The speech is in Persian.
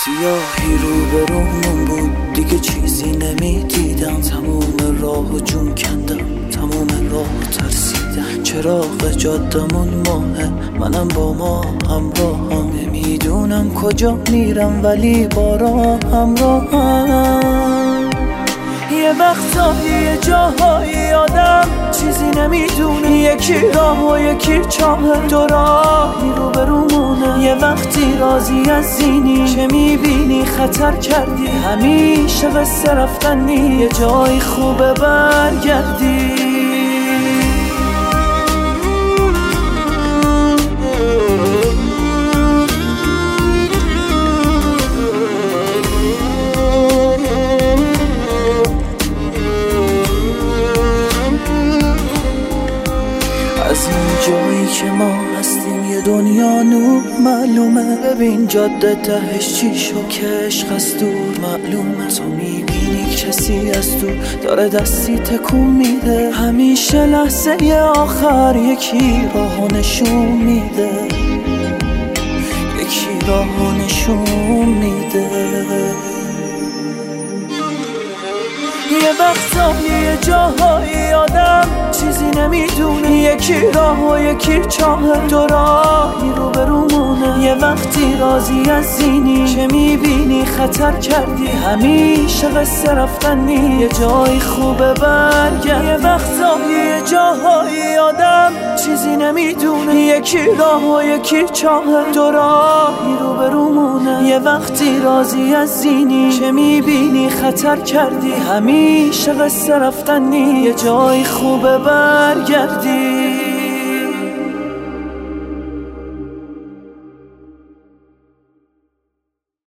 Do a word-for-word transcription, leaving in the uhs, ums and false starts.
سیاهی رو به رومون بود، دیگه چیزی نمیدیدم. تموم راه و جون کندم، تموم راه ترسیدم. چراغ جادمون ماهه، منم با ما همراهم. نمیدونم کجا میرم ولی با راه همراهم. یه وقتایی یه جاهایی آدم چیزی نمیدونه، یکی راه و یکی چاه، دو راهی رو برومونه. یه وقتی راضی از اینی که میبینی خطر کردی، همیشه قصه رفتنی، یه جای خوبه برگردی. از این جایی که ما هستیم یه دنیا نور معلومه. ببین جاده تهش چی شو که عشق از دور معلومه. تو میبینی کسی از دور داره دستی تکون میده، همیشه لحظه آخر یکی راهو نشون میده، یکی راهو نشون میده. یه وقتایی یه جاهایی آدم چیزی نمیدونه، یکی راه و یکی چاه، دو راهی رو برومونه. یه وقتی راضی از اینی که میبینی خطر کردی، همیشه قصه رفتنی، یه جای خوبه برگردی. یه وقتایی یه جاهایی آدم چیزی نمیدونه، یکی راه و یکی چاه، دو راهی رو برومونه. یه وقتی راضی از اینی که میبینی خطر کردی، همیشه قصه رفتنی، یه جای خوبه برگردی.